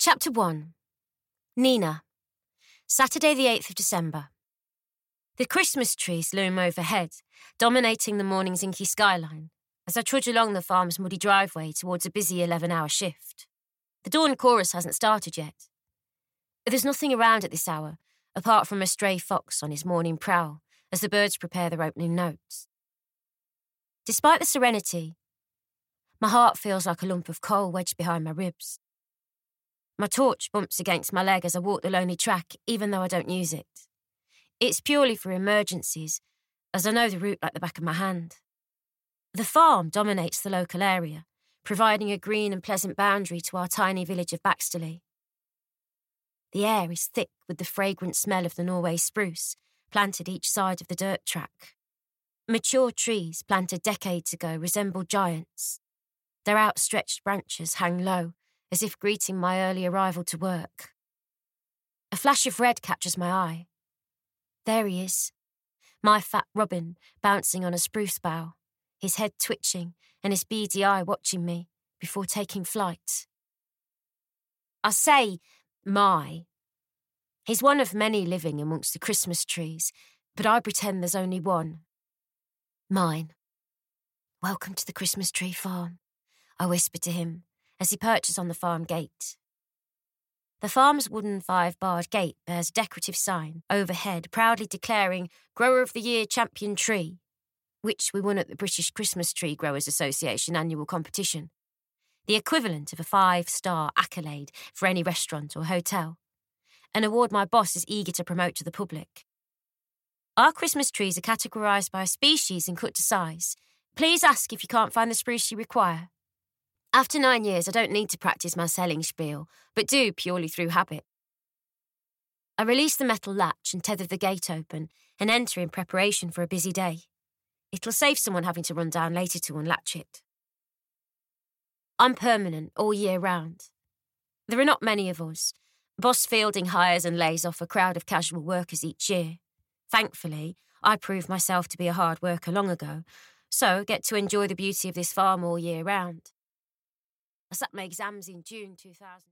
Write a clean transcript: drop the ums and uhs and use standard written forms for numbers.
Chapter 1. Nina. Saturday the 8th of December. The Christmas trees loom overhead, dominating the morning's inky skyline, as I trudge along the farm's muddy driveway towards a busy 11-hour shift. The dawn chorus hasn't started yet. There's nothing around at this hour, apart from a stray fox on his morning prowl, as the birds prepare their opening notes. Despite the serenity, my heart feels like a lump of coal wedged behind my ribs. My torch bumps against my leg as I walk the lonely track, even though I don't use it. It's purely for emergencies, as I know the route like the back of my hand. The farm dominates the local area, providing a green and pleasant boundary to our tiny village of Baxterley. The air is thick with the fragrant smell of the Norway spruce, planted each side of the dirt track. Mature trees planted decades ago resemble giants. Their outstretched branches hang low, as if greeting my early arrival to work. A flash of red catches my eye. There he is, my fat Robin bouncing on a spruce bough, his head twitching and his beady eye watching me before taking flight. I say, my. He's one of many living amongst the Christmas trees, but I pretend there's only one. Mine. Welcome to the Christmas tree farm, I whisper to him as he perches on the farm gate. The farm's wooden 5-barred gate bears a decorative sign overhead proudly declaring Grower of the Year Champion Tree, which we won at the British Christmas Tree Growers Association annual competition, the equivalent of a 5-star accolade for any restaurant or hotel, an award my boss is eager to promote to the public. Our Christmas trees are categorised by species and cut to size. Please ask if you can't find the spruce you require. After 9 years, I don't need to practice my selling spiel, but do purely through habit. I release the metal latch and tether the gate open and enter in preparation for a busy day. It'll save someone having to run down later to unlatch it. I'm permanent all year round. There are not many of us. Boss Fielding hires and lays off a crowd of casual workers each year. Thankfully, I proved myself to be a hard worker long ago, so get to enjoy the beauty of this farm all year round. I sat my exams in June 2000.